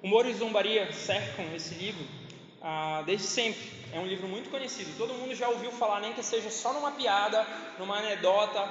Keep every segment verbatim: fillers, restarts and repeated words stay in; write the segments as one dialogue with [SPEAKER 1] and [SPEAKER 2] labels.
[SPEAKER 1] Humor e zombaria cercam esse livro ah, desde sempre. É um livro muito conhecido. Todo mundo já ouviu falar, nem que seja só numa piada, numa anedota,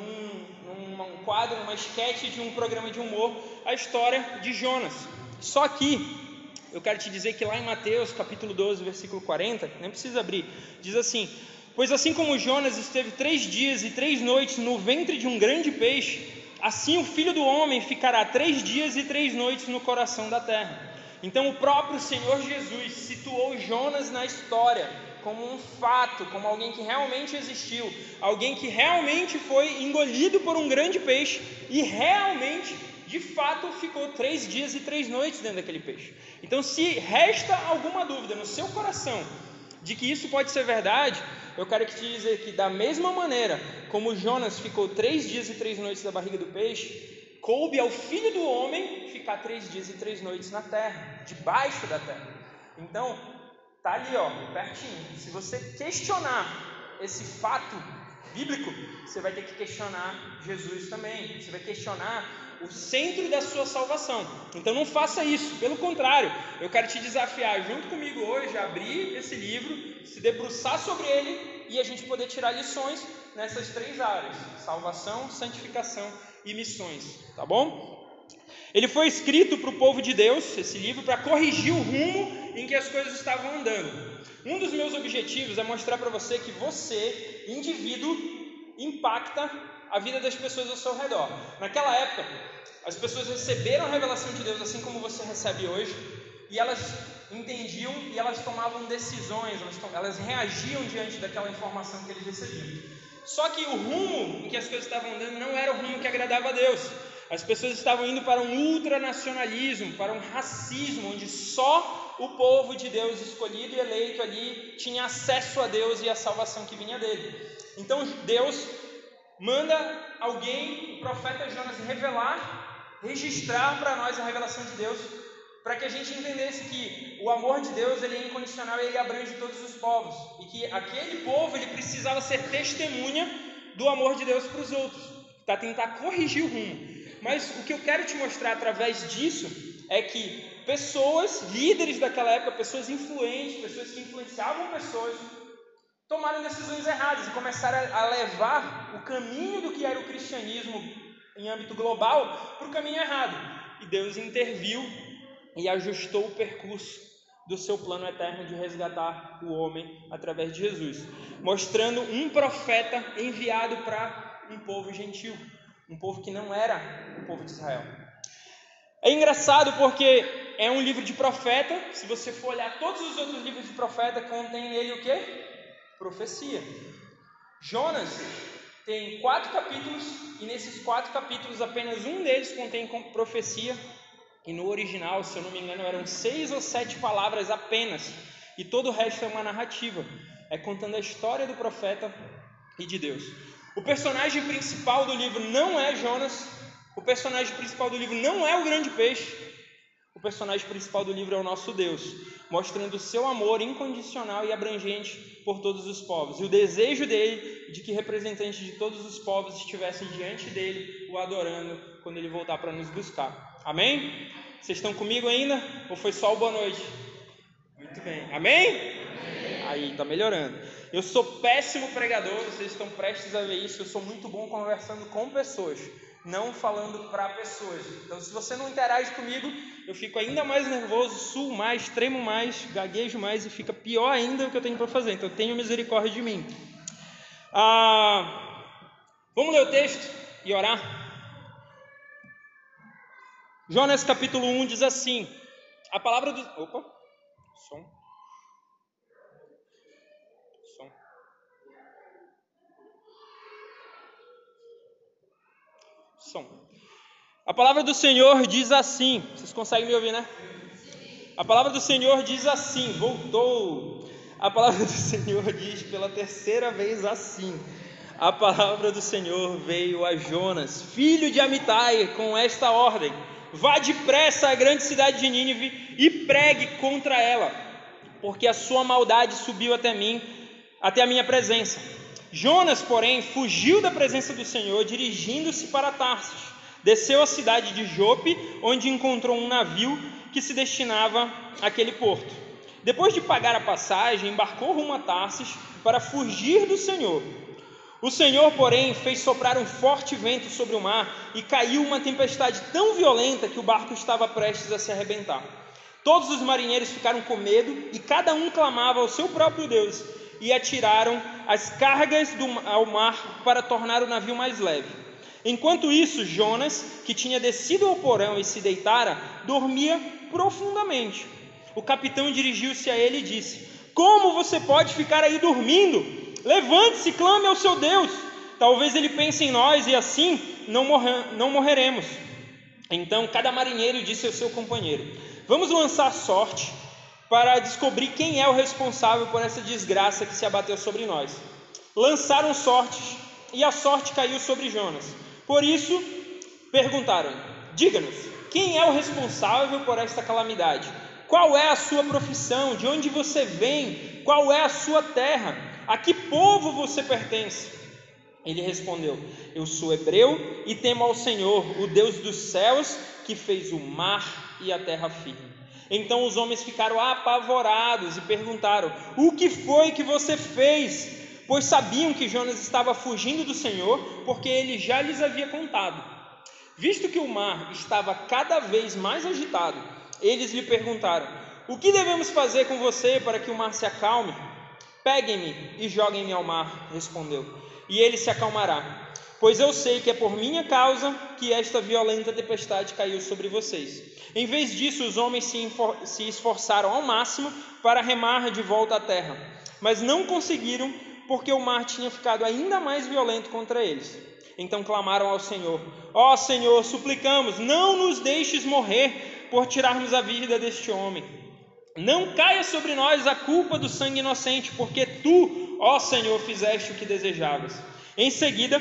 [SPEAKER 1] num, num quadro, numa esquete de um programa de humor, a história de Jonas. Só que eu quero te dizer que lá em Mateus, capítulo doze, versículo quarenta, nem precisa abrir, diz assim: pois assim como Jonas esteve três dias e três noites no ventre de um grande peixe, assim o Filho do Homem ficará três dias e três noites no coração da terra. Então o próprio Senhor Jesus situou Jonas na história como um fato, como alguém que realmente existiu, alguém que realmente foi engolido por um grande peixe e realmente, de fato, ficou três dias e três noites dentro daquele peixe. Então, se resta alguma dúvida no seu coração de que isso pode ser verdade, eu quero te dizer que, da mesma maneira como Jonas ficou três dias e três noites na barriga do peixe, coube ao Filho do Homem ficar três dias e três noites na terra, debaixo da terra. Então, tá ali, ó, pertinho. Se você questionar esse fato bíblico, você vai ter que questionar Jesus também. Você vai questionar o centro da sua salvação. Então não faça isso, pelo contrário, eu quero te desafiar junto comigo hoje a abrir esse livro, se debruçar sobre ele e a gente poder tirar lições nessas três áreas: salvação, santificação e missões, tá bom? Ele foi escrito para o povo de Deus, esse livro, para corrigir o rumo em que as coisas estavam andando. Um dos meus objetivos é mostrar para você que você, indivíduo, impacta a vida das pessoas ao seu redor. Naquela época, as pessoas receberam a revelação de Deus assim como você recebe hoje, e elas entendiam e elas tomavam decisões, elas, elas reagiam diante daquela informação que eles recebiam. Só que o rumo em que as coisas estavam andando não era o rumo que agradava a Deus. As pessoas estavam indo para um ultranacionalismo, para um racismo, onde só o povo de Deus escolhido e eleito ali tinha acesso a Deus e a salvação que vinha dele. Então Deus manda alguém, o profeta Jonas, revelar, registrar para nós a revelação de Deus, para que a gente entendesse que o amor de Deus ele é incondicional e ele abrange todos os povos, e que aquele povo ele precisava ser testemunha do amor de Deus para os outros, para tentar corrigir o rumo. Mas o que eu quero te mostrar através disso é que pessoas, líderes daquela época, pessoas influentes, pessoas que influenciavam pessoas, tomaram decisões erradas e começaram a levar o caminho do que era o cristianismo em âmbito global para o caminho errado. E Deus interviu e ajustou o percurso do seu plano eterno de resgatar o homem através de Jesus, mostrando um profeta enviado para um povo gentil, um povo que não era o povo de Israel. É engraçado porque é um livro de profeta. Se você for olhar todos os outros livros de profeta, contém nele o quê? Profecia. Jonas tem quatro capítulos e nesses quatro capítulos apenas um deles contém profecia, e no original, se eu não me engano, eram seis ou sete palavras apenas, e todo o resto é uma narrativa, é contando a história do profeta e de Deus. O personagem principal do livro não é Jonas, o personagem principal do livro não é o grande peixe, o personagem principal do livro é o nosso Deus, mostrando o seu amor incondicional e abrangente por todos os povos, e o desejo dele de que representantes de todos os povos estivessem diante dele, o adorando, quando ele voltar para nos buscar. Amém? Vocês estão comigo ainda? Ou foi só o boa noite? Muito bem. Amém? Amém. Aí, está melhorando. Eu sou péssimo pregador, vocês estão prestes a ver isso. Eu sou muito bom conversando com pessoas, não falando para pessoas. Então, se você não interage comigo, eu fico ainda mais nervoso, suo mais, tremo mais, gaguejo mais e fica pior ainda o que eu tenho para fazer. Então, tenha misericórdia de mim. Ah, vamos ler o texto e orar? Jonas capítulo um diz assim, a palavra do... Opa, som. Som. Som. A palavra do Senhor diz assim, vocês conseguem me ouvir, né? A palavra do Senhor diz assim, voltou. A palavra do Senhor diz pela terceira vez assim. A palavra do Senhor veio a Jonas, filho de Amitai, com esta ordem: vá depressa à grande cidade de Nínive e pregue contra ela, porque a sua maldade subiu até mim, até a minha presença. Jonas, porém, fugiu da presença do Senhor, dirigindo-se para Tarsis. desceu à cidade de Jope, onde encontrou um navio que se destinava àquele porto. Depois de pagar a passagem, embarcou rumo a Tarsis para fugir do Senhor. O Senhor, porém, fez soprar um forte vento sobre o mar e caiu uma tempestade tão violenta que o barco estava prestes a se arrebentar. Todos os marinheiros ficaram com medo e cada um clamava ao seu próprio Deus e atiraram as cargas do, ao mar para tornar o navio mais leve. Enquanto isso, Jonas, que tinha descido ao porão e se deitara, dormia profundamente. O capitão dirigiu-se a ele e disse: como você pode ficar aí dormindo? Levante-se e clame ao seu Deus. Talvez ele pense em nós e assim não, morre, não morreremos. Então cada marinheiro disse ao seu companheiro: vamos lançar sorte para descobrir quem é o responsável por essa desgraça que se abateu sobre nós. Lançaram sortes e a sorte caiu sobre Jonas. Por isso perguntaram: diga-nos, quem é o responsável por esta calamidade? Qual é a sua profissão? De onde você vem? Qual é a sua terra? A que povo você pertence? Ele respondeu: eu sou hebreu e temo ao Senhor, o Deus dos céus, que fez o mar e a terra firme. Então os homens ficaram apavorados e perguntaram: o que foi que você fez? Pois sabiam que Jonas estava fugindo do Senhor, porque ele já lhes havia contado. Visto que o mar estava cada vez mais agitado, eles lhe perguntaram: o que devemos fazer com você para que o mar se acalme? Peguem-me e joguem-me ao mar, respondeu, e ele se acalmará, pois eu sei que é por minha causa que esta violenta tempestade caiu sobre vocês. Em vez disso, os homens se esforçaram ao máximo para remar de volta à terra, mas não conseguiram, porque o mar tinha ficado ainda mais violento contra eles. Então clamaram ao Senhor: ó oh, Senhor, suplicamos, não nos deixes morrer por tirarmos a vida deste homem. Não caia sobre nós a culpa do sangue inocente, porque tu, ó Senhor, fizeste o que desejavas. Em seguida,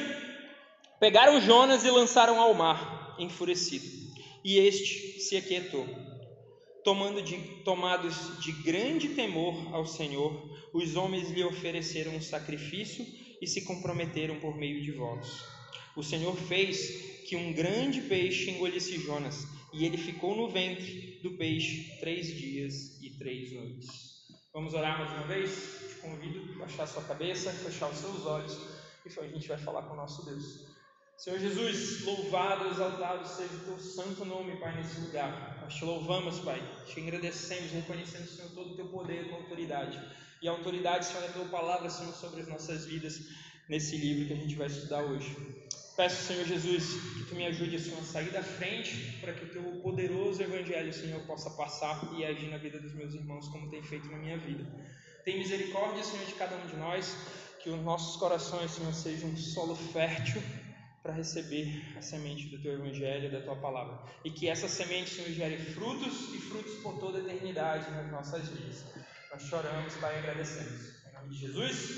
[SPEAKER 1] pegaram Jonas e lançaram ao mar, enfurecido. E este se aquietou. Tomando de, tomados de grande temor ao Senhor, os homens lhe ofereceram um sacrifício e se comprometeram por meio de votos. O Senhor fez que um grande peixe engolisse Jonas, e ele ficou no ventre do peixe três dias e três noites. Vamos orar mais uma vez? Te convido a baixar a sua cabeça, fechar os seus olhos, e a gente vai falar com o nosso Deus. Senhor Jesus, louvado, exaltado seja o teu santo nome, Pai, nesse lugar. Nós te louvamos, Pai, te agradecemos, reconhecendo, Senhor, todo o teu poder e tua autoridade. E a autoridade, Senhor, é a tua palavra, Senhor, sobre as nossas vidas, nesse livro que a gente vai estudar hoje. Peço, Senhor Jesus, que tu me ajude, Senhor, a sair da frente, para que o teu poderoso evangelho, Senhor, possa passar e agir na vida dos meus irmãos, como tem feito na minha vida. Tem misericórdia, Senhor, de cada um de nós, que os nossos corações, Senhor, sejam um solo fértil para receber a semente do teu evangelho, da tua palavra. E que essa semente, Senhor, gere frutos e frutos por toda a eternidade nas nossas vidas. Nós choramos, Pai, e agradecemos. Em nome de Jesus.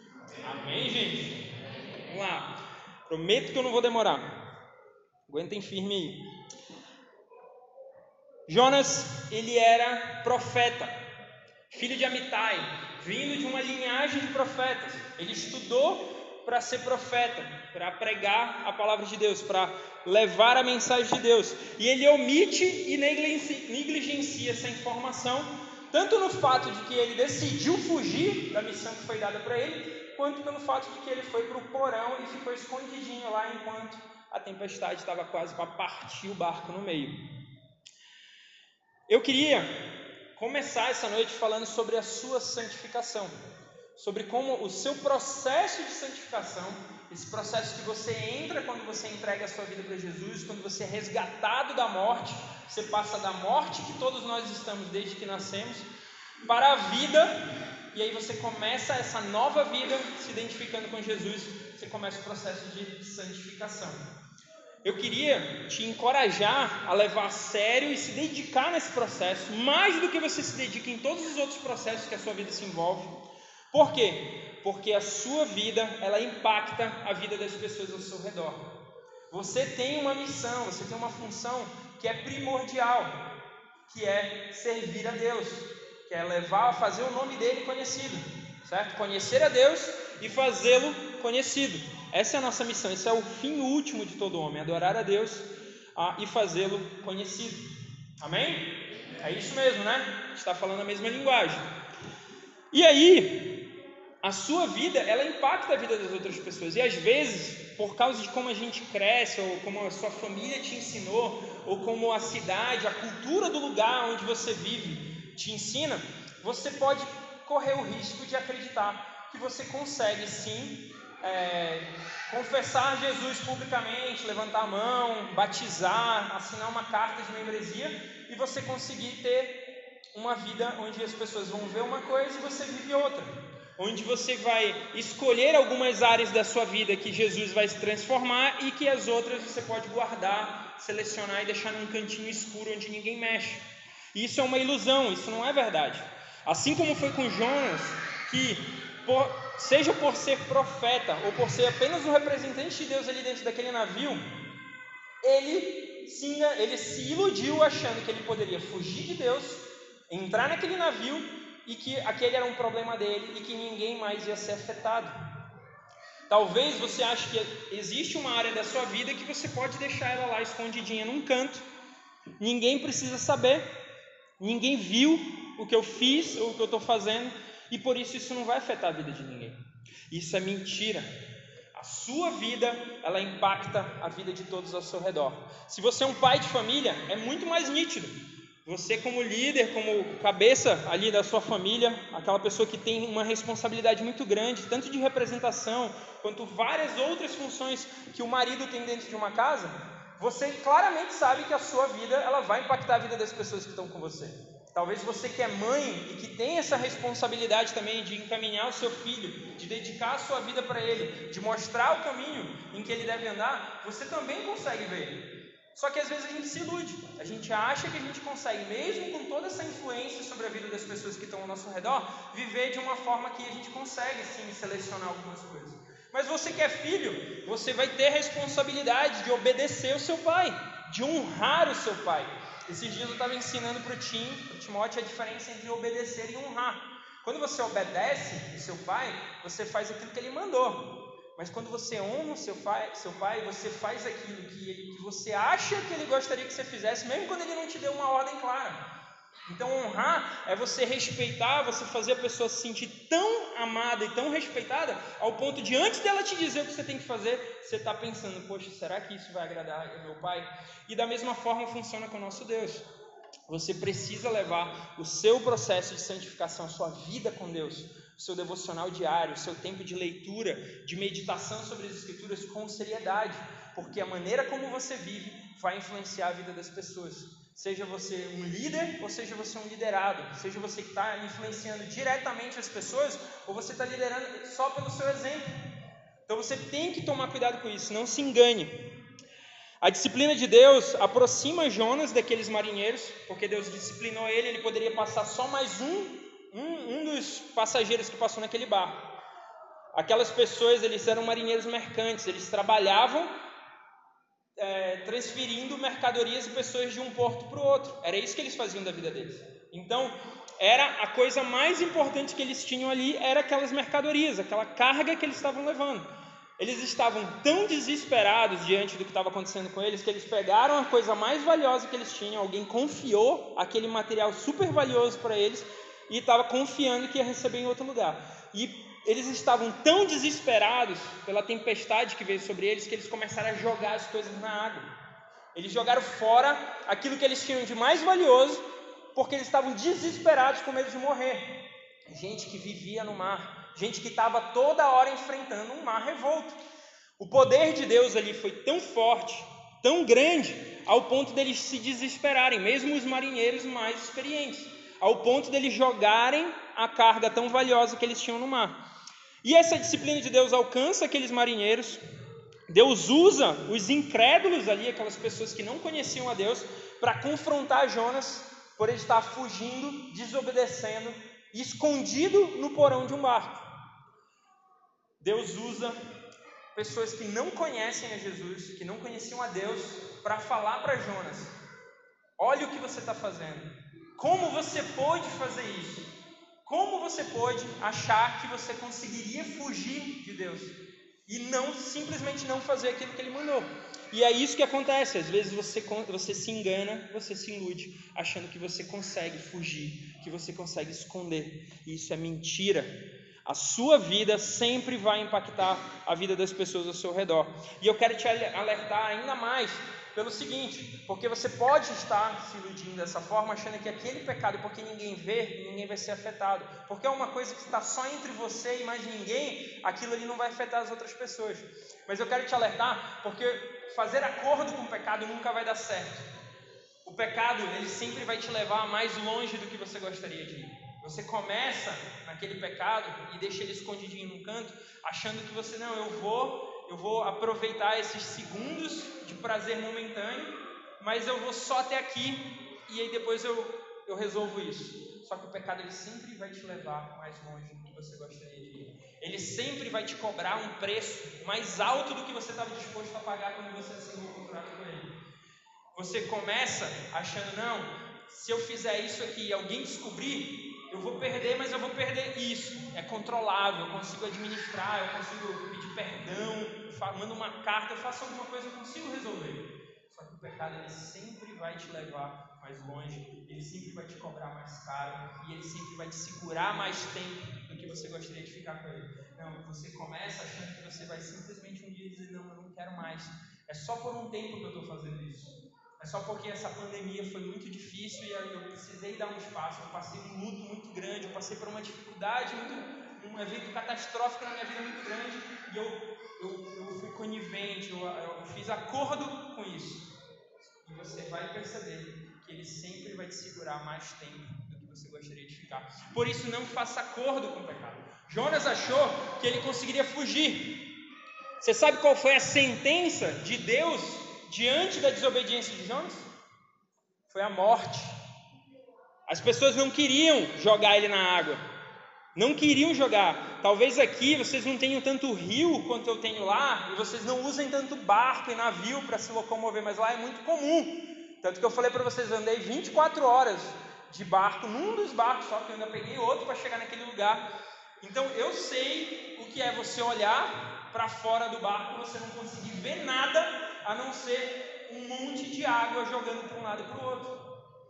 [SPEAKER 1] Amém, gente? Vamos lá. Prometo que eu não vou demorar. Aguentem firme aí. Jonas, ele era profeta, filho de Amitai, vindo de uma linhagem de profetas. Ele estudou para ser profeta, para pregar a palavra de Deus, para levar a mensagem de Deus. E ele omite e negligencia essa informação, tanto no fato de que ele decidiu fugir da missão que foi dada para ele, quanto pelo fato de que ele foi para o porão e ficou escondidinho lá enquanto a tempestade estava quase para partir o barco no meio. Eu queria começar essa noite falando sobre a sua santificação, sobre como o seu processo de santificação, esse processo que você entra quando você entrega a sua vida para Jesus, quando você é resgatado da morte, você passa da morte que todos nós estamos desde que nascemos, para a vida. E aí você começa essa nova vida se identificando com Jesus, você começa o processo de santificação. Eu queria te encorajar a levar a sério e se dedicar nesse processo, mais do que você se dedica em todos os outros processos que a sua vida se envolve. Por quê? Porque a sua vida, ela impacta a vida das pessoas ao seu redor. Você tem uma missão, você tem uma função que é primordial, que é servir a Deus, que é levar a fazer o nome dele conhecido, certo? Conhecer a Deus e fazê-lo conhecido. Essa é a nossa missão, esse é o fim último de todo homem, adorar a Deus ah, e fazê-lo conhecido. Amém? É isso mesmo, né? A gente está falando a mesma linguagem. E aí, a sua vida, ela impacta a vida das outras pessoas. E às vezes, por causa de como a gente cresce, ou como a sua família te ensinou, ou como a cidade, a cultura do lugar onde você vive te ensina, você pode correr o risco de acreditar que você consegue sim é, confessar Jesus publicamente, levantar a mão, batizar, assinar uma carta de membresia, e você conseguir ter uma vida onde as pessoas vão ver uma coisa e você vive outra, onde você vai escolher algumas áreas da sua vida que Jesus vai se transformar e que as outras você pode guardar, selecionar e deixar num cantinho escuro onde ninguém mexe. E isso é uma ilusão, isso não é verdade. Assim como foi com Jonas, que por, seja por ser profeta ou por ser apenas um representante de Deus ali dentro daquele navio, ele se, ele se iludiu achando que ele poderia fugir de Deus, entrar naquele navio e que aquele era um problema dele e que ninguém mais ia ser afetado. Talvez você ache que existe uma área da sua vida que você pode deixar ela lá escondidinha num canto, ninguém precisa saber, ninguém viu o que eu fiz ou o que eu estou fazendo, e por isso isso não vai afetar a vida de ninguém. Isso é mentira. A sua vida, ela impacta a vida de todos ao seu redor. Se você é um pai de família, é muito mais nítido. Você como líder, como cabeça ali da sua família, aquela pessoa que tem uma responsabilidade muito grande, tanto de representação, quanto várias outras funções que o marido tem dentro de uma casa, você claramente sabe que a sua vida, ela vai impactar a vida das pessoas que estão com você. Talvez você que é mãe e que tem essa responsabilidade também de encaminhar o seu filho, de dedicar a sua vida para ele, de mostrar o caminho em que ele deve andar, você também consegue ver. Só que às vezes a gente se ilude, a gente acha que a gente consegue, mesmo com toda essa influência sobre a vida das pessoas que estão ao nosso redor, viver de uma forma que a gente consegue sim selecionar algumas coisas. Mas você que é filho, você vai ter a responsabilidade de obedecer o seu pai, de honrar o seu pai. Esses dias eu estava ensinando para o Tim, para o Timóteo, a diferença entre obedecer e honrar. Quando você obedece o seu pai, você faz aquilo que ele mandou. Mas quando você honra o seu pai, seu pai, você faz aquilo que, ele, que você acha que ele gostaria que você fizesse, mesmo quando ele não te deu uma ordem clara. Então honrar é você respeitar, você fazer a pessoa se sentir tão amada e tão respeitada, ao ponto de antes dela te dizer o que você tem que fazer, você está pensando, poxa, será que isso vai agradar ao meu pai? E da mesma forma funciona com o nosso Deus. Você precisa levar o seu processo de santificação, a sua vida com Deus, o seu devocional diário, o seu tempo de leitura, de meditação sobre as Escrituras com seriedade, porque a maneira como você vive vai influenciar a vida das pessoas. Seja você um líder ou seja você um liderado, seja você que está influenciando diretamente as pessoas ou você está liderando só pelo seu exemplo. Então você tem que tomar cuidado com isso, não se engane. A disciplina de Deus aproxima Jonas daqueles marinheiros, porque Deus disciplinou ele, ele poderia passar só mais um, um, um dos passageiros que passou naquele barco. Aquelas pessoas, eles eram marinheiros mercantes, eles trabalhavam é, transferindo mercadorias e pessoas de um porto para o outro. Era isso que eles faziam da vida deles. Então, era a coisa mais importante que eles tinham ali, era aquelas mercadorias, aquela carga que eles estavam levando. Eles estavam tão desesperados diante do que estava acontecendo com eles, que eles pegaram a coisa mais valiosa que eles tinham, alguém confiou aquele material super valioso para eles, e estava confiando que ia receber em outro lugar. E eles estavam tão desesperados pela tempestade que veio sobre eles, que eles começaram a jogar as coisas na água. Eles jogaram fora aquilo que eles tinham de mais valioso, porque eles estavam desesperados com medo de morrer. Gente que vivia no mar, gente que estava toda hora enfrentando um mar revolto. O poder de Deus ali foi tão forte, tão grande, ao ponto deles se desesperarem, mesmo os marinheiros mais experientes, ao ponto deles jogarem a carga tão valiosa que eles tinham no mar. E essa disciplina de Deus alcança aqueles marinheiros. Deus usa os incrédulos ali, aquelas pessoas que não conheciam a Deus, para confrontar Jonas por ele estar fugindo, desobedecendo, escondido no porão de um barco. Deus usa pessoas que não conhecem a Jesus, que não conheciam a Deus, para falar para Jonas: olha o que você está fazendo, como você pôde fazer isso, como você pôde achar que você conseguiria fugir de Deus. e não simplesmente não fazer aquilo que ele mandou. E é isso que acontece, às vezes você, você se engana, você se ilude, achando que você consegue fugir, que você consegue esconder, e isso é mentira. A sua vida sempre vai impactar a vida das pessoas ao seu redor. E eu quero te alertar ainda mais pelo seguinte, porque você pode estar se iludindo dessa forma, achando que aquele pecado, porque ninguém vê, ninguém vai ser afetado. Porque é uma coisa que está só entre você e mais ninguém, aquilo ali não vai afetar as outras pessoas. Mas eu quero te alertar, porque fazer acordo com o pecado nunca vai dar certo. O pecado, ele sempre vai te levar mais longe do que você gostaria de ir. Você começa naquele pecado e deixa ele escondidinho num canto, achando que você, não, eu vou... eu vou aproveitar esses segundos de prazer momentâneo, mas eu vou só até aqui e aí depois eu, eu resolvo isso. Só que o pecado ele sempre vai te levar mais longe do que você gostaria de ir. Ele sempre vai te cobrar um preço mais alto do que você estava disposto a pagar quando você assinou o contrato com ele. Você começa achando, não, se eu fizer isso aqui e alguém descobrir, eu vou perder, mas eu vou perder isso. É controlável, eu consigo administrar, eu consigo pedir perdão, eu mando uma carta, eu faço alguma coisa, eu consigo resolver. Só que o pecado ele sempre vai te levar mais longe, ele sempre vai te cobrar mais caro e ele sempre vai te segurar mais tempo do que você gostaria de ficar com ele. Não, você começa achando que você vai simplesmente um dia dizer, não, eu não quero mais. É só por um tempo que eu estou fazendo isso. É só porque essa pandemia foi muito difícil e eu precisei dar um espaço, eu passei um luto muito grande, eu passei por uma dificuldade, muito, um evento catastrófico na minha vida muito grande e eu, eu, eu fui conivente, eu, eu fiz acordo com isso. E você vai perceber que ele sempre vai te segurar mais tempo do que você gostaria de ficar. Por isso não faça acordo com o pecado. Jonas achou que ele conseguiria fugir. Você sabe qual foi a sentença de Deus diante da desobediência de Jonas? Foi a morte. As pessoas não queriam jogar ele na água, não queriam jogar. Talvez aqui vocês não tenham tanto rio quanto eu tenho lá, e vocês não usem tanto barco e navio para se locomover, mas lá é muito comum. Tanto que eu falei para vocês, eu andei vinte e quatro horas de barco, num dos barcos, só que eu ainda peguei outro para chegar naquele lugar. Então eu sei o que é você olhar para fora do barco, você não conseguir ver nada, a não ser um monte de água jogando para um lado e para o outro.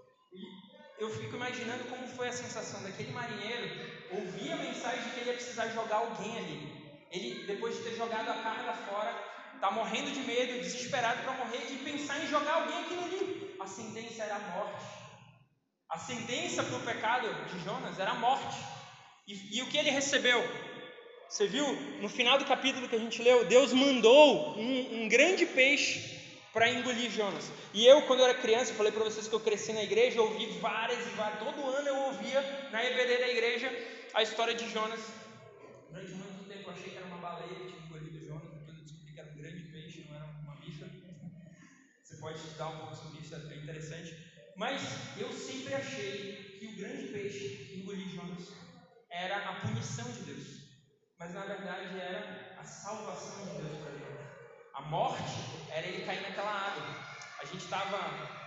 [SPEAKER 1] E eu fico imaginando como foi a sensação daquele marinheiro ouvir a mensagem de que ele ia precisar jogar alguém ali. Ele, depois de ter jogado a carga fora, está morrendo de medo, desesperado para morrer, de pensar em jogar alguém aquilo ali. A sentença era a morte. A sentença para o pecado de Jonas era a morte. E, e o que ele recebeu? Você viu? No final do capítulo que a gente leu, Deus mandou um, um grande peixe para engolir Jonas. E eu, quando eu era criança, eu falei para vocês que eu cresci na igreja, eu ouvi várias e várias, todo ano eu ouvia na E B D da igreja a história de Jonas. Durante muito tempo eu achei que era uma baleia que tinha engolido Jonas, depois eu descobri que era um grande peixe, não era uma bicha. Você pode estudar um pouco sobre isso, é bem interessante. Mas eu sempre achei que o grande peixe que engoliu Jonas era a punição de Deus. Mas na verdade era a salvação de Deus para Jonas. A morte era ele cair naquela água. A gente estava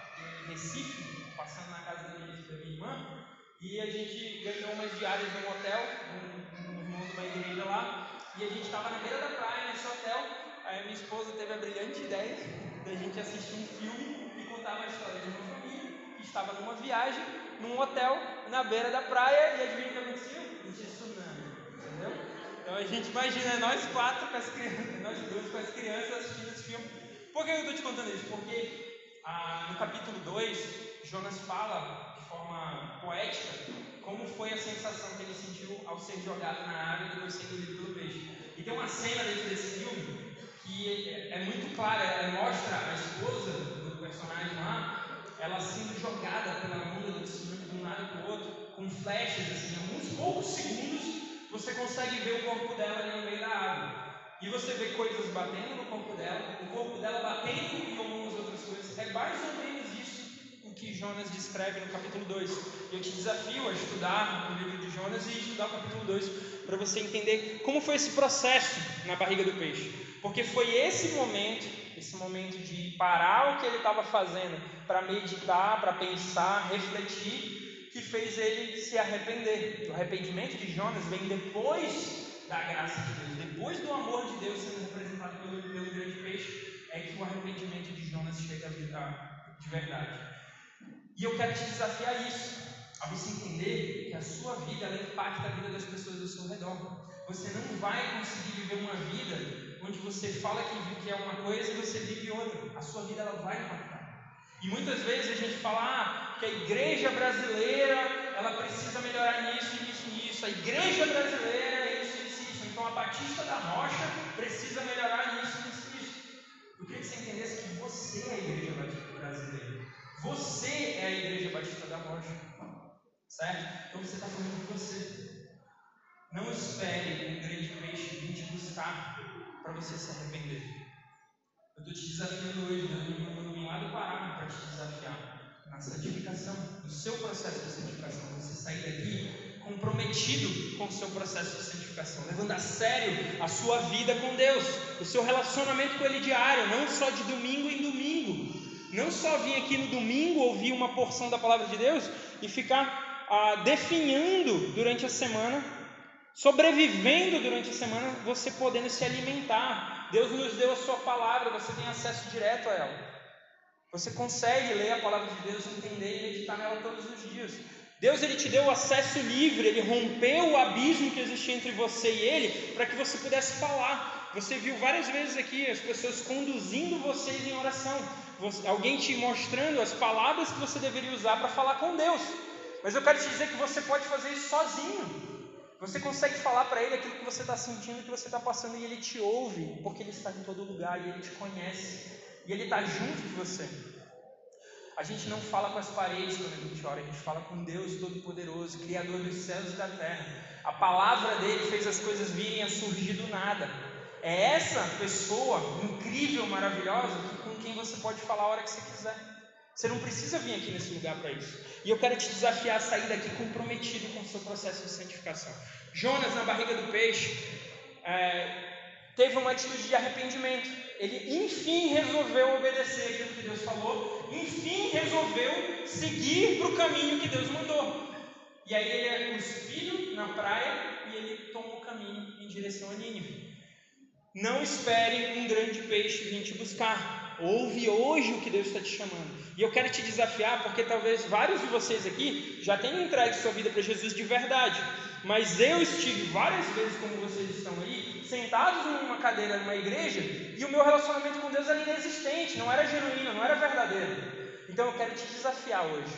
[SPEAKER 1] em Recife, passando na casa da minha, da minha irmã, e a gente ganhou umas diárias num hotel, um, um irmão de uma igreja lá, e a gente estava na beira da praia nesse hotel. Aí a minha esposa teve a brilhante ideia da gente assistir um filme que contava a história de uma família que estava numa viagem, num hotel, na beira da praia, e adivinha o que aconteceu? Existia tsunami, entendeu? Então a gente imagina nós quatro com as crianças, nós dois com as crianças assistindo esse filme. Por que eu estou te contando isso? Porque ah, no capítulo dois, Jonas fala de forma poética como foi a sensação que ele sentiu ao ser jogado na água e depois ser engolido pelo peixe. E tem uma cena dentro desse filme que é, é muito clara, ela mostra a esposa do personagem lá, ela sendo jogada pela onda do tsunami de um lado para o outro, com flechas, assim, em alguns poucos segundos. Você consegue ver o corpo dela ali no meio da água. E você vê coisas batendo no corpo dela, o corpo dela batendo em algumas outras coisas. É mais ou menos isso o que Jonas descreve no capítulo dois. Eu te desafio a estudar o livro de Jonas e estudar o capítulo dois, para você entender como foi esse processo na barriga do peixe. Porque foi esse momento, esse momento de parar o que ele estava fazendo, para meditar, para pensar, refletir, que fez ele se arrepender. O arrependimento de Jonas vem depois da graça de Deus, depois do amor de Deus sendo representado pelo, pelo grande peixe, é que o arrependimento de Jonas chega a vida de verdade. E eu quero te desafiar a isso, a você entender que a sua vida ela impacta a vida das pessoas ao seu redor. Você não vai conseguir viver uma vida onde você fala que é uma coisa e você vive outra. A sua vida ela vai impactar. E muitas vezes a gente fala ah, que a igreja brasileira ela precisa melhorar nisso, nisso, nisso. A igreja brasileira é isso, isso, isso. Então a Batista da Rocha precisa melhorar nisso, nisso, nisso. Eu queria que você entendesse que você é a igreja brasileira. Você é a igreja Batista da Rocha. Certo? Então você está falando de você. Não espere um grande peixe vir te buscar para você se arrepender. Eu estou te desafiando hoje, Deus me mandou vir lá do Pará para te desafiar na santificação, no seu processo de santificação. Você sair daqui comprometido com o seu processo de santificação, levando a sério a sua vida com Deus, o seu relacionamento com Ele diário, não só de domingo em domingo. Não só vir aqui no domingo ouvir uma porção da palavra de Deus e ficar ah, definhando durante a semana, sobrevivendo durante a semana, você podendo se alimentar. Deus nos deu a sua palavra, você tem acesso direto a ela. Você consegue ler a palavra de Deus, entender e meditar nela todos os dias. Deus ele te deu o acesso livre, Ele rompeu o abismo que existia entre você e Ele, para que você pudesse falar. Você viu várias vezes aqui as pessoas conduzindo vocês em oração, você, alguém te mostrando as palavras que você deveria usar para falar com Deus. Mas eu quero te dizer que você pode fazer isso sozinho. Você consegue falar para Ele aquilo que você está sentindo, que você está passando, e Ele te ouve, porque Ele está em todo lugar e Ele te conhece, e Ele está junto de você. A gente não fala com as paredes quando a gente ora, a gente fala com Deus Todo-Poderoso, Criador dos céus e da terra. A palavra dele fez as coisas virem a surgir do nada. É essa pessoa incrível, maravilhosa, com quem você pode falar a hora que você quiser. Você não precisa vir aqui nesse lugar para isso. E eu quero te desafiar a sair daqui comprometido com o seu processo de santificação. Jonas, na barriga do peixe, é, teve uma atitude de arrependimento. Ele, enfim, resolveu obedecer aquilo que Deus falou. Enfim, resolveu seguir para o caminho que Deus mandou. E aí ele é cuspido na praia e ele toma o caminho em direção a Nínive. Não espere um grande peixe vir te buscar. Ouve hoje o que Deus está te chamando. E eu quero te desafiar, porque talvez vários de vocês aqui já tenham entregue sua vida para Jesus de verdade. Mas eu estive várias vezes, como vocês estão aí, sentados numa cadeira numa igreja, e o meu relacionamento com Deus era inexistente, não era genuíno, não era verdadeiro. Então eu quero te desafiar hoje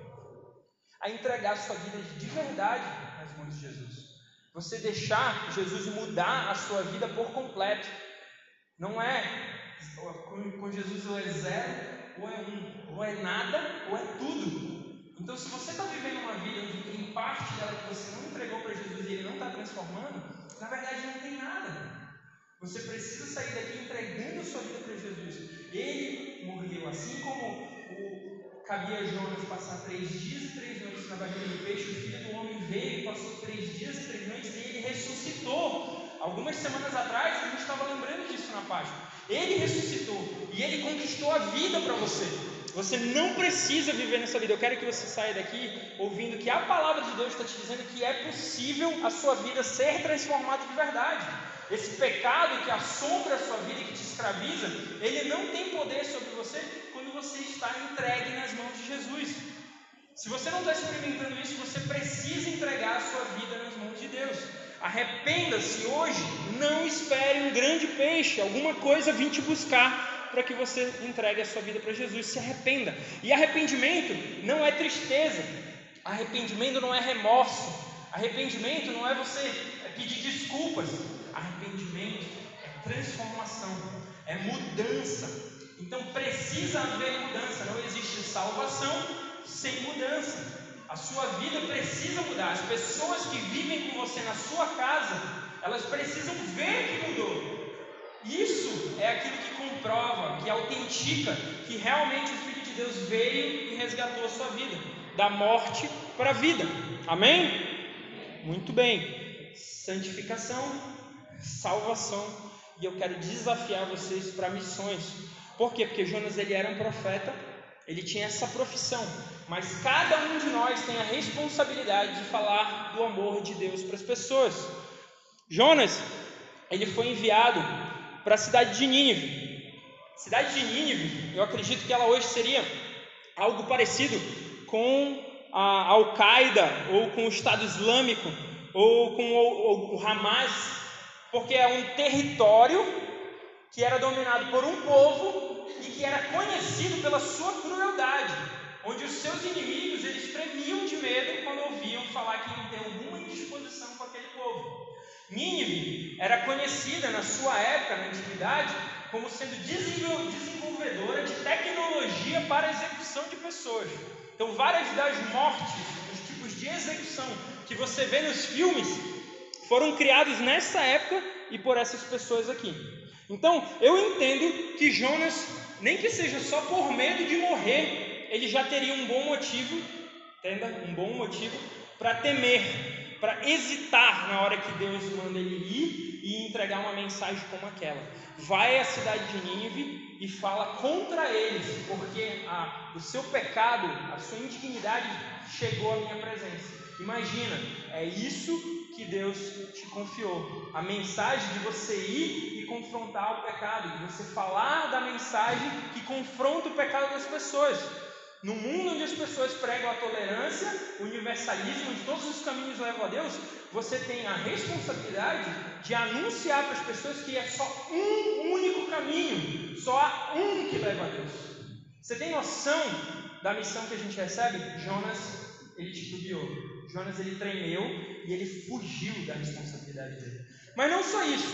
[SPEAKER 1] a entregar sua vida de verdade nas mãos de Jesus. Você deixar Jesus mudar a sua vida por completo. Não é, com Jesus ou é zero, ou é um, ou é nada, ou é tudo. Então se você está vivendo uma vida onde tem parte dela que você não entregou para Jesus e Ele não está transformando, na verdade não tem nada. Você precisa sair daqui entregando a sua vida para Jesus. Ele morreu, assim como o, cabia a Jonas passar três dias e três noites na barriga do peixe, o Filho do Homem veio e passou três dias e três noites e Ele ressuscitou. Algumas semanas atrás a gente estava lembrando disso na página. Ele ressuscitou e Ele conquistou a vida para você. Você não precisa viver nessa vida. Eu quero que você saia daqui ouvindo que a palavra de Deus está te dizendo que é possível a sua vida ser transformada de verdade. Esse pecado que assombra a sua vida e que te escraviza, ele não tem poder sobre você quando você está entregue nas mãos de Jesus. Se você não está experimentando isso, você precisa entregar a sua vida nas mãos de Deus. Arrependa-se hoje, não espere um grande peixe, alguma coisa vir te buscar para que você entregue a sua vida para Jesus. Se arrependa. E arrependimento não é tristeza, arrependimento não é remorso, arrependimento não é você pedir desculpas. Arrependimento é transformação, é mudança. Então precisa haver mudança. Não existe salvação sem mudança. A sua vida precisa mudar. As pessoas que vivem com você na sua casa, elas precisam ver que mudou. Isso é aquilo que comprova, que autentica que realmente o Filho de Deus veio e resgatou a sua vida, da morte para a vida. Amém? Muito bem. Santificação, salvação, e eu quero desafiar vocês para missões. Por quê? Porque Jonas ele era um profeta, ele tinha essa profissão, mas cada um de nós tem a responsabilidade de falar do amor de Deus para as pessoas. Jonas, ele foi enviado para a cidade de Nínive. A cidade de Nínive, eu acredito que ela hoje seria algo parecido com a Al-Qaeda, ou com o Estado Islâmico, ou com o, o Hamas, porque é um território que era dominado por um povo e que era conhecido pela sua crueldade, onde os seus inimigos eles tremiam de medo quando ouviam falar que iam ter alguma indisposição com aquele povo. Nínive era conhecida na sua época, na antiguidade, como sendo desenvolvedora de tecnologia para a execução de pessoas. Então, várias das mortes, os tipos de execução que você vê nos filmes, foram criados nessa época e por essas pessoas aqui. Então, eu entendo que Jonas, nem que seja só por medo de morrer, ele já teria um bom motivo, entenda? Um bom motivo para temer, para hesitar na hora que Deus manda ele ir e entregar uma mensagem como aquela. Vai à cidade de Nínive e fala contra eles, porque a, o seu pecado, a sua indignidade chegou à minha presença. Imagina, é isso que Deus te confiou, a mensagem de você ir e confrontar o pecado, de você falar da mensagem que confronta o pecado das pessoas. No mundo onde as pessoas pregam a tolerância, o universalismo, onde todos os caminhos levam a Deus, você tem a responsabilidade de anunciar para as pessoas que é só um único caminho, só há um que leva a Deus. Você tem noção da missão que a gente recebe? Jonas, ele titubeou. Jonas, ele tremeu e ele fugiu da responsabilidade dele. Mas não só isso.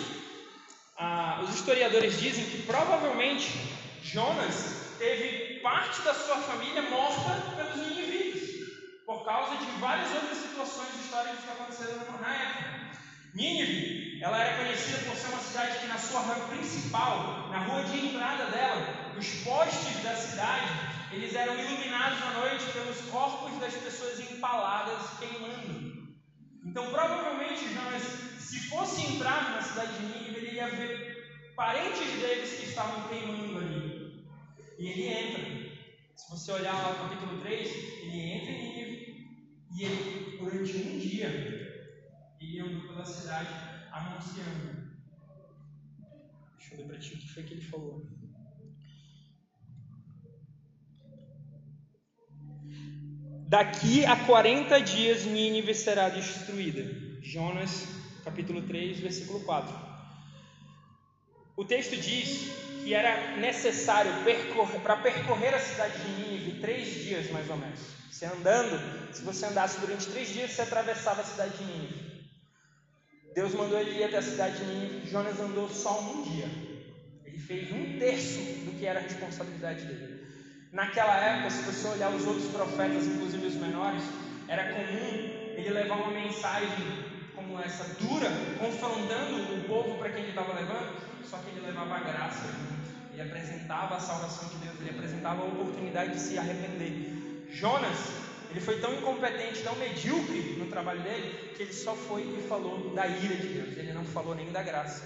[SPEAKER 1] Ah, os historiadores dizem que provavelmente Jonas teve parte da sua família morta pelos ninivitas, por causa de várias outras situações históricas que aconteceram na época. Nínive, ela era conhecida por ser uma cidade que na sua rua principal, na rua de entrada dela, os postes da cidade, eles eram iluminados à noite pelos corpos das pessoas empaladas queimando. Então, provavelmente, Jonas, se fosse entrar na cidade de Nínive, ele ia ver parentes deles que estavam queimando ali. E ele entra. Se você olhar lá no capítulo três, ele entra em Nínive e ele, durante um dia, ele andou pela cidade anunciando. Deixa eu ver para ti o que foi que ele falou. Daqui a quarenta dias Nínive será destruída. Jonas, capítulo três, versículo quatro. O texto diz que era necessário percorrer, para percorrer a cidade de Nínive três dias mais ou menos. Você andando, se você andasse durante três dias, você atravessava a cidade de Nínive. Deus mandou ele ir até a cidade de Nínive. Jonas andou só um dia. Ele fez um terço do que era a responsabilidade dele. Naquela época, se você olhar os outros profetas, inclusive os menores, era comum ele levar uma mensagem como essa, dura, confrontando o povo para quem ele estava levando, só que ele levava a graça, ele apresentava a salvação de Deus, ele apresentava a oportunidade de se arrepender. Jonas, ele foi tão incompetente, tão medíocre no trabalho dele, que ele só foi e falou da ira de Deus, ele não falou nem da graça.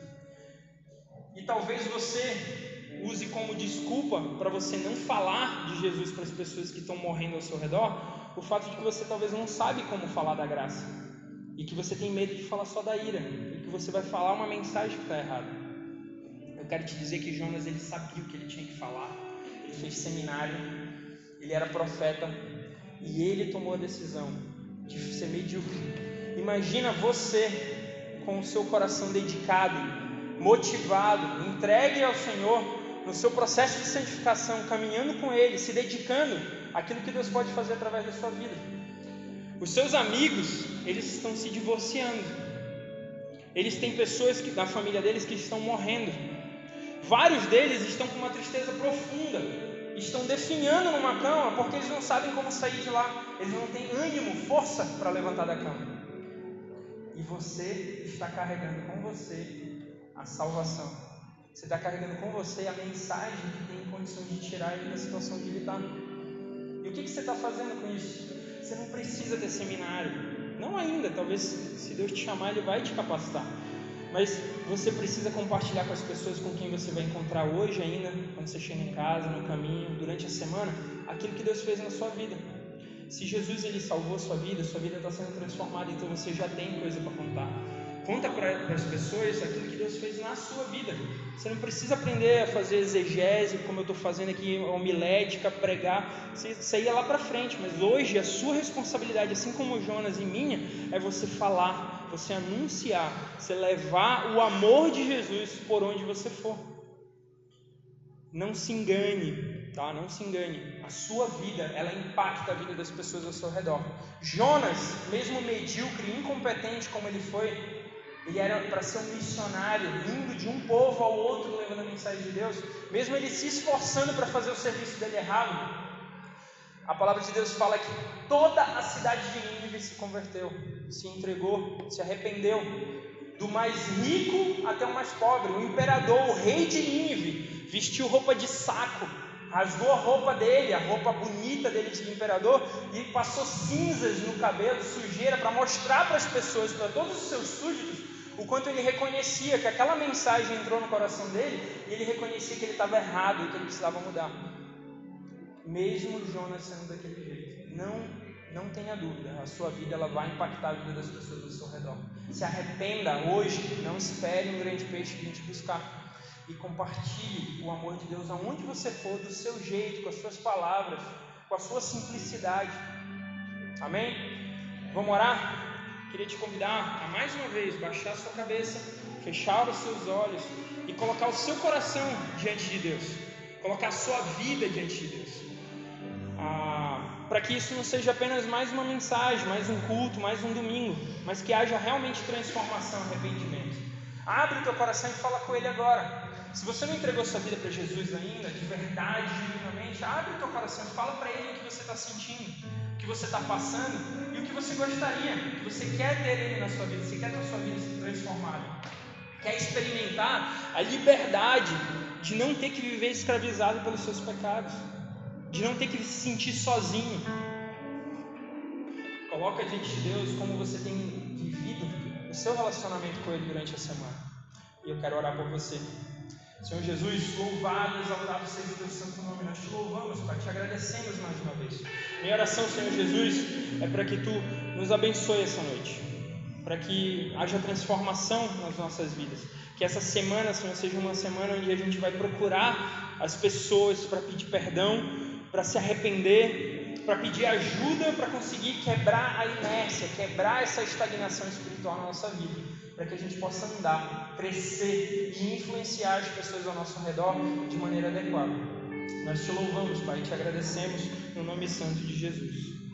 [SPEAKER 1] E talvez você use como desculpa para você não falar de Jesus para as pessoas que estão morrendo ao seu redor, o fato de que você talvez não sabe como falar da graça, e que você tem medo de falar só da ira, e que você vai falar uma mensagem que está errada. Eu quero te dizer que Jonas, ele sabia o que ele tinha que falar, ele fez seminário, ele era profeta, e ele tomou a decisão de ser medíocre. Imagina você com o seu coração dedicado, motivado, entregue ao Senhor, no seu processo de santificação, caminhando com Ele, se dedicando àquilo que Deus pode fazer através da sua vida. Os seus amigos, eles estão se divorciando. Eles têm pessoas que, da família deles que estão morrendo. Vários deles estão com uma tristeza profunda, estão definhando numa cama porque eles não sabem como sair de lá. Eles não têm ânimo, força para levantar da cama. E você está carregando com você a salvação. Você está carregando com você a mensagem que tem condições de tirar ele da situação que ele está. E o que, que você está fazendo com isso? Você não precisa ter seminário. Não ainda, talvez se Deus te chamar, Ele vai te capacitar. Mas você precisa compartilhar com as pessoas com quem você vai encontrar hoje ainda, quando você chega em casa, no caminho, durante a semana, aquilo que Deus fez na sua vida. Se Jesus ele salvou a sua vida, sua vida está sendo transformada, então você já tem coisa para contar. Conta para as pessoas aquilo que Deus fez na sua vida. Você não precisa aprender a fazer exegese, como eu estou fazendo aqui, homilética, pregar. Isso aí é lá para frente. Mas hoje a sua responsabilidade, assim como Jonas e minha, é você falar, você anunciar, você levar o amor de Jesus por onde você for. Não se engane, tá? Não se engane. A sua vida, ela impacta a vida das pessoas ao seu redor. Jonas, mesmo medíocre, incompetente como ele foi, ele era para ser um missionário, indo de um povo ao outro, levando a mensagem de Deus. Mesmo ele se esforçando para fazer o serviço dele errado, a palavra de Deus fala que toda a cidade de Nínive se converteu, se entregou, se arrependeu. Do mais rico até o mais pobre. O imperador, o rei de Nínive, vestiu roupa de saco, rasgou a roupa dele, a roupa bonita dele de imperador, e passou cinzas no cabelo, sujeira, para mostrar para as pessoas, para todos os seus súditos, o quanto ele reconhecia que aquela mensagem entrou no coração dele, e ele reconhecia que ele estava errado e que ele precisava mudar. Mesmo Jonas sendo daquele jeito, não, não tenha dúvida, a sua vida ela vai impactar a vida das pessoas ao seu redor. Se arrependa hoje, não espere um grande peixe vir te buscar, e compartilhe o amor de Deus aonde você for, do seu jeito, com as suas palavras, com a sua simplicidade. Amém? Vamos orar? Queria te convidar a mais uma vez baixar a sua cabeça, fechar os seus olhos e colocar o seu coração diante de Deus, colocar a sua vida diante de Deus, ah, para que isso não seja apenas mais uma mensagem, mais um culto, mais um domingo, mas que haja realmente transformação, arrependimento. Abre o teu coração e fala com Ele agora. Se você não entregou sua vida para Jesus ainda, de verdade, genuinamente, abre o teu coração e fala para Ele o que você está sentindo, o que você está passando e o que você gostaria, o que você quer ter Ele na sua vida, você quer ter a sua vida transformada, quer experimentar a liberdade de não ter que viver escravizado pelos seus pecados, de não ter que se sentir sozinho. Coloca diante de Deus como você tem vivido o seu relacionamento com Ele durante a semana. E eu quero orar por você. Senhor Jesus, louvado, exaltado seja o teu santo nome. Nós te louvamos, Pai, te agradecemos mais uma vez. Minha oração, Senhor Jesus, é para que Tu nos abençoe essa noite, para que haja transformação nas nossas vidas. Que essa semana, Senhor, seja uma semana onde a gente vai procurar as pessoas para pedir perdão, para se arrepender, para pedir ajuda, para conseguir quebrar a inércia, quebrar essa estagnação espiritual na nossa vida, para que a gente possa andar, crescer e influenciar as pessoas ao nosso redor de maneira adequada. Nós te louvamos, Pai, e te agradecemos no nome santo de Jesus.